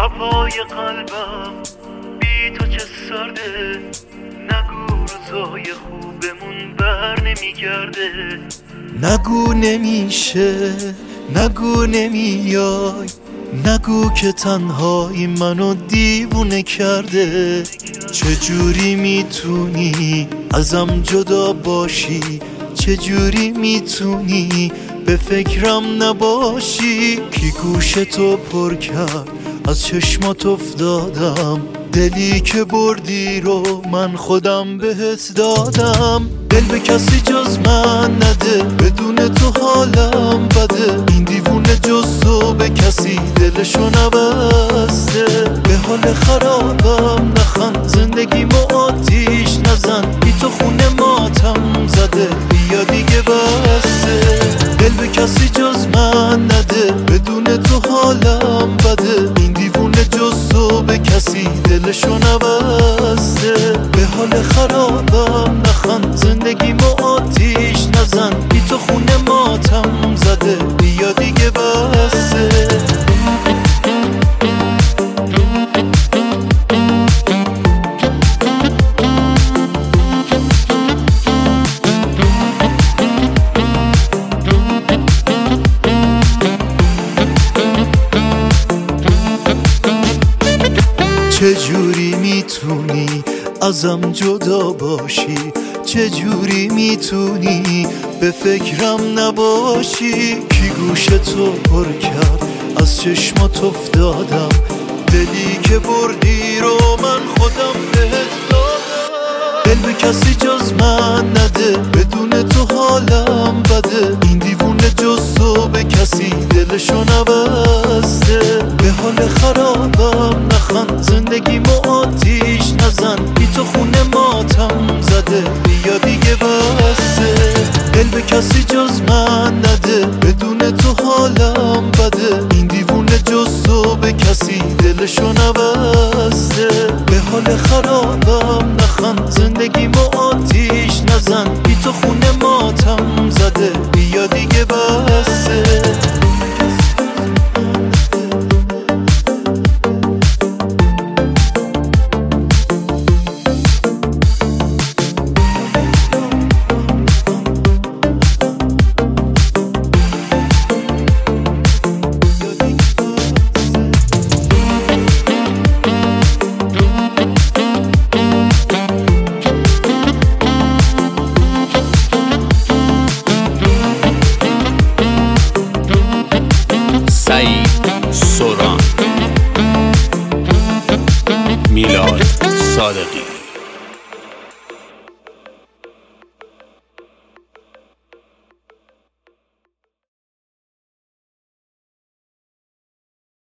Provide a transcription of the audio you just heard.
هوای قلبم بی تو چه سرده، نگو روزای خوبمون بر نمیگرده. نگو نمیشه، نگو نمیای، نگو که تنهایی منو دیوونه کرده. چجوری میتونی ازم جدا باشی؟ چجوری میتونی به فکرم نباشی؟ کی گوشتو پر کرد از چشمات افتادم، دلی که بردی رو من خودم بهت دادم. دل به کسی جز من نده، بدون تو حالم بده. این دیوونه جز تو به کسی دلشو نبسته. به حال خرابم نخند، زندگیمو آتیش نزن. بی تو خونه ماتم زده، بیا دیگه بسته. دل به کسی جز من نده، بدون تو حالم بده. این دیوونه جز تو به کسی دلشو نبسته. به حال خرابم نخند، زندگیمو آتیش نزن. بی تو خونه ماتم زده، بیا دیگه بسته. چجوری میتونی ازم جدا باشی؟ چجوری میتونی به فکرم نباشی؟ کی گوشتو پر کرد از چشمات افتادم، دلی که بردی رو من خودم بهت دادم. دل به کسی جز من نده، بدون تو حالم بده. این دیوونه جز تو به کسی دلشو نبسته. به حال خرابم نخند، زندگیمو آتیش نزن. بی تو خونه ماتم زده، بیا دیگه بسته. دل به کسی جز من نده، بدون تو حالم بده. این دیوونه جز تو به کسی دلشو نبسته. به حال خرابم نخند، زندگیمو آتیش نزن. بی تو خونه ماتم زده، بیا دیگه بسته. سعید سوران، میلاد صادقی.